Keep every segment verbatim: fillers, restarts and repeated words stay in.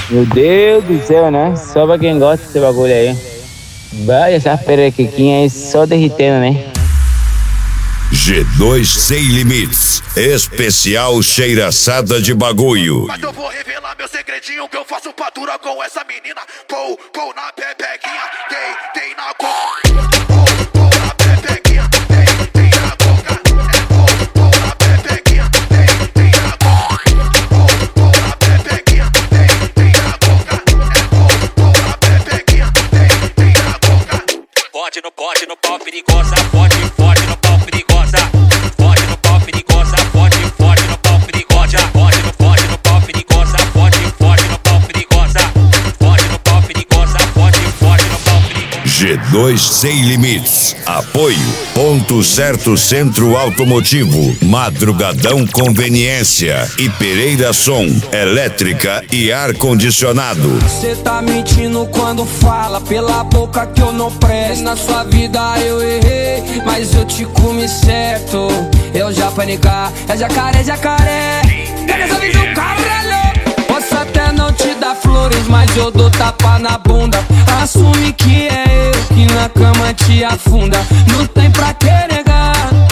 Meu Deus do céu, né? Só pra quem gosta desse bagulho aí. Vai, essa perequiquinha aí só derretendo, né? G dois Sem Limites, especial cheiraçada de bagulho. Mas eu vou revelar meu segredinho que eu faço patura com essa menina. Pou, pou na pepequinha, tem, tem na coca. Pou, pou na pepequinha, tem, tem na coca. É pou, pou na pepequinha, tem, tem na coca. Pou, pou na pepequinha, tem, tem na coca. É pou, pou na pepequinha, tem, tem na coca. Forte no pote, no pau perigosa, forte, forte no pau perigosa. Forte no pau perigosa, forte, forte no pau perigosa. Forte no forte no pau perigosa, forte, forte no pau perigosa. Forte no pau perigosa, forte, forte no pau perigosa. G dois Sem Limites. Apoio Ponto Certo Centro Automotivo, Madrugadão Conveniência e Pereira Som, Elétrica e Ar Condicionado. Cê tá mentindo quando fala pela boca que eu não presto. Na sua vida eu errei, mas eu te comi certo. Eu já panicar, é jacaré, jacaré. Dessa vez o cabralho. Posso até não te dar flores, mas eu dou tapa na bunda. Assume que é eu que na cama te afunda. Não tem pra que negar.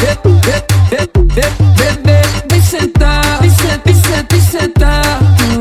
Bebê, vem sentar, vem sentar, vem sentar, vem sentar.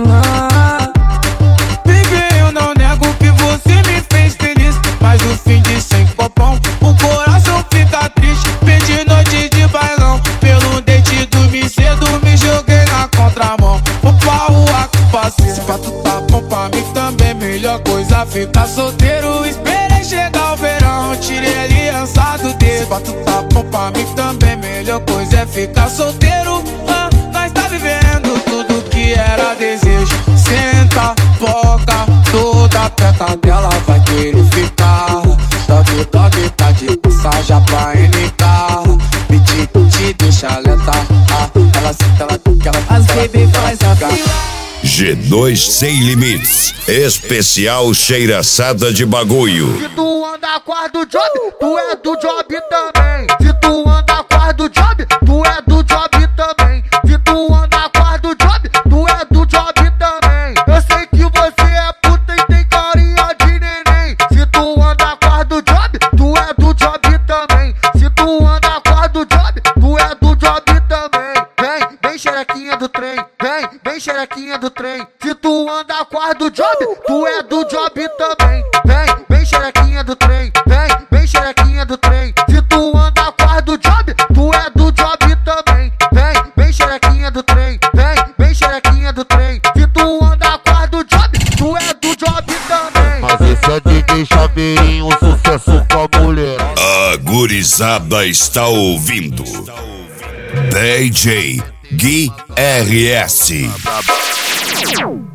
Baby, eu não nego que você me fez feliz, mas no fim de sem copão o coração fica triste. Perdi noite de bailão, pelo dente dormi cedo, me joguei na contramão. Vou pra rua que passei, se pra tu tá bom pra mim também, melhor coisa ficar solteiro. Esperei chegar o verão, tirei a aliança do dedo. Se pra tu tá bom pra mim também, melhor coisa é ficar solteiro. Ah, nós tá vivendo tudo que era desejo. Senta, foca, toda perto dela vai querer ficar. Dog, dog, tá de passagem pra N K. Me te, te deixa lenta. Ah, ela senta, ela fica, ela fica. As baby faz assim. G dois Sem Limites, especial cheiraçada de bagulho. Se tu anda com a do job, tu é do job também. Se tu anda com a do job, tu é do job também. Se tu anda com a do job, tu é do job também. Eu sei que você é puta e tem carinha de neném. Se tu anda com a do job, tu é do job também. Se tu anda com a do job, tu é do job também. Vem, vem xerequinha do trem, vem, vem xerequinha do trem. Se tu anda com a do job, tu é do job também. Vem, vem xerequinha do trem, vem, vem xerequinha do trem. Se tu anda com a do job, tu é do job também. Vem, vem xerequinha do trem, vem, vem xerequinha do trem. Se tu anda com a do job, tu é do job também. Mas esse é D J Chaveirinho, um sucesso com a mulher. A gurizada está ouvindo D J Gui R S.